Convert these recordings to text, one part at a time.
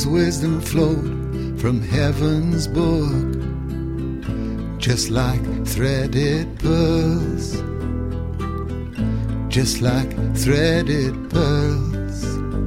His wisdom flowed from heaven's book, just like threaded pearls, just like threaded pearls.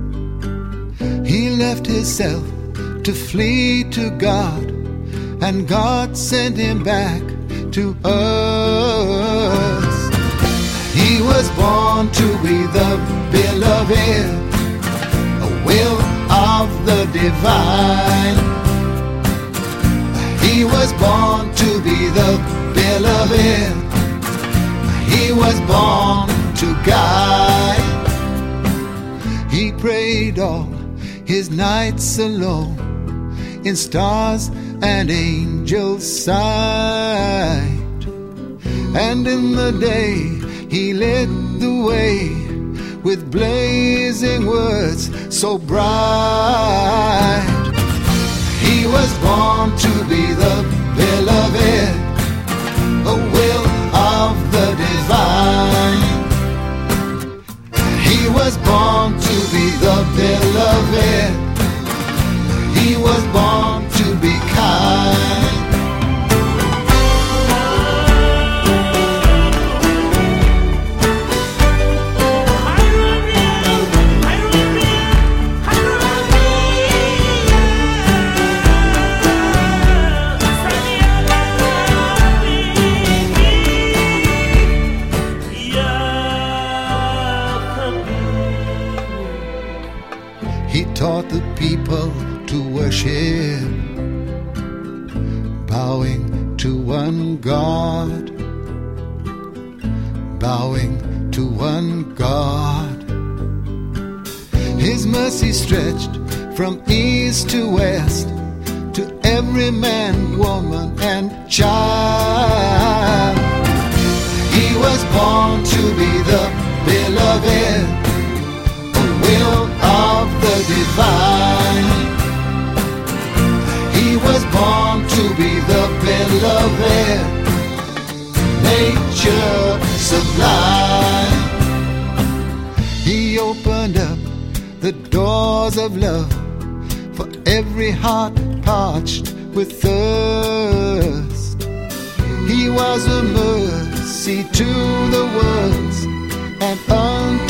He left himself to flee to God, and God sent him back to earth. He was born to be the beloved, a will of the divine. He was born to be the beloved. He was born to guide. He prayed all his nights alone in stars and angels' sight, and in the day he led the way with blazing words so bright. He was born to be the beloved, a will of the divine. He was born to be the beloved. He was born to be kind. He taught the people to worship, bowing to one God, bowing to one God. His mercy stretched from east to west, to every man, woman, and child. He was born to be the beloved, a will of the divine. He was born to be the beloved, nature sublime. He opened up the doors of love for every heart parched with thirst. He was a mercy to the world and unto